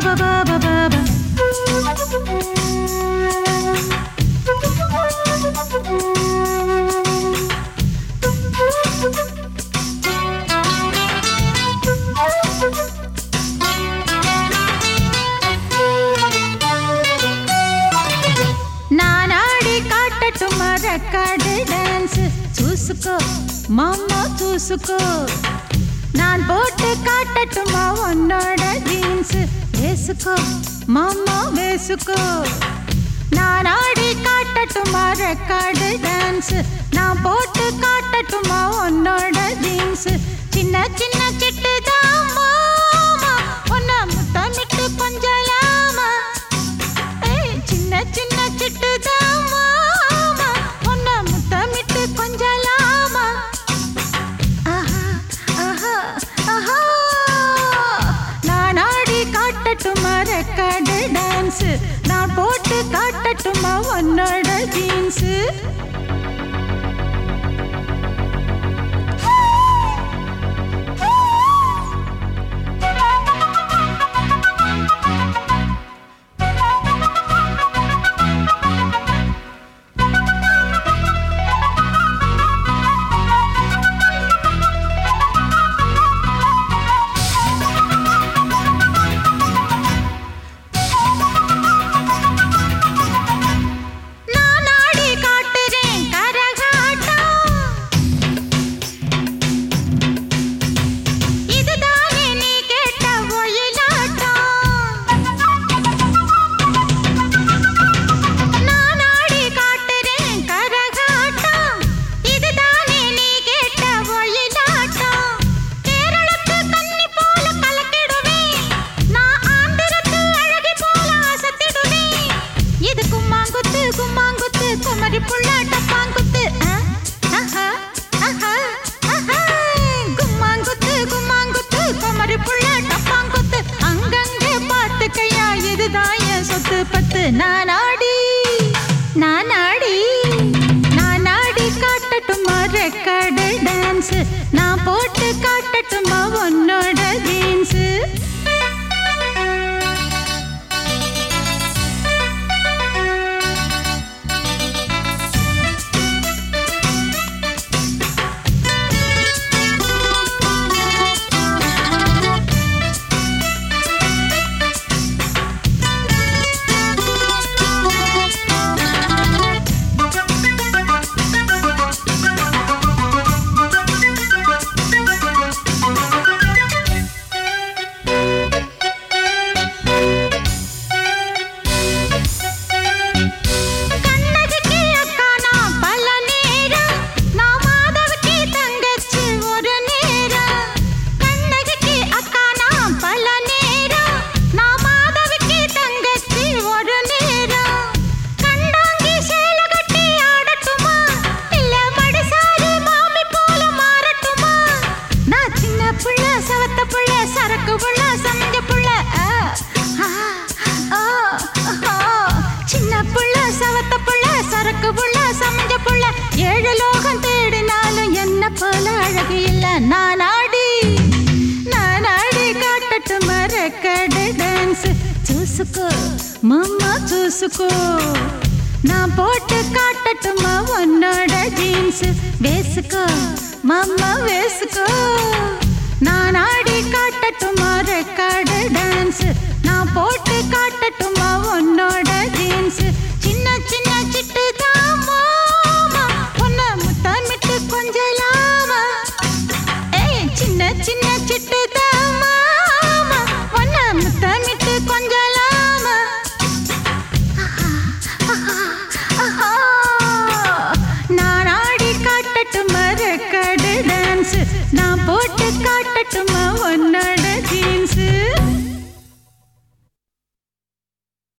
மாமா தூசுக்கோ நான் போட்டு காட்டட்டுமா உன்னோட ஜீன்ஸ் வேசுக்கோ மாமா வேசுக்கோ நான் ஆடி காட்டட்டுமா ரெக்கார்டு டான்ஸ் நான் போட்டு காட்டட்டுமா உன்னோட ஜீன்ஸ் சின்ன சின்ன சிட்டுதான் மாமா உன்னை முத்தமிட்டு கொஞ்சலாமா சின்ன சின்ன சிட்டுதான் மாமா உன்னை முத்தமிட்டு கொஞ்சலாமா நான் ஆடி காட்டட்டுமா ரெக்கார்டு டான்ஸ் நான் போட்டு காட்டட்டுமா உன்னோட ஜீன்ஸ் நானாடி காட்டட்டுமா ரெக்கார்டு டான்ஸ் நான் போட்டு காட்டட்டுமா உன்னோட ஜீன்ஸ் ஏழு லோகம் தேடினாலும் என்ன போல அழகு இல்ல நானாடி காட்டட்டுமா ரெக்கார்டு டான்ஸ் சூசுக்கோ மாமா சூசுக்கோ நான் போட்டு காட்டட்டுமா உன்னோட ஜீன்ஸ் வேசுக்கோ மாமா வேசுக்கோ நான் ஆடி காட்டட்டுமா ரெக்கார்டு டான்ஸ் நான் போட்டு காட்டட்டுமா உன்னோட